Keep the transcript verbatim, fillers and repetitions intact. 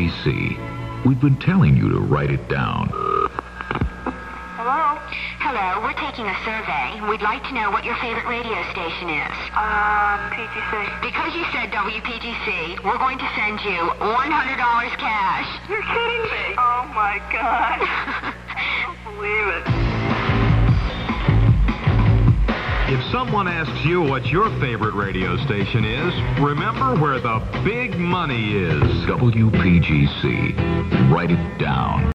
P C. We've been telling you to write it down. Hello? Hello, we're taking a survey. We'd like to know what your favorite radio station is. Um, P G C. Because you said W P G C, we're going to send you one hundred dollars cash. You're kidding me. Oh, my God. I don't believe it. If someone asks you what your favorite radio station is, remember where the big money is. W P G C. Write it down.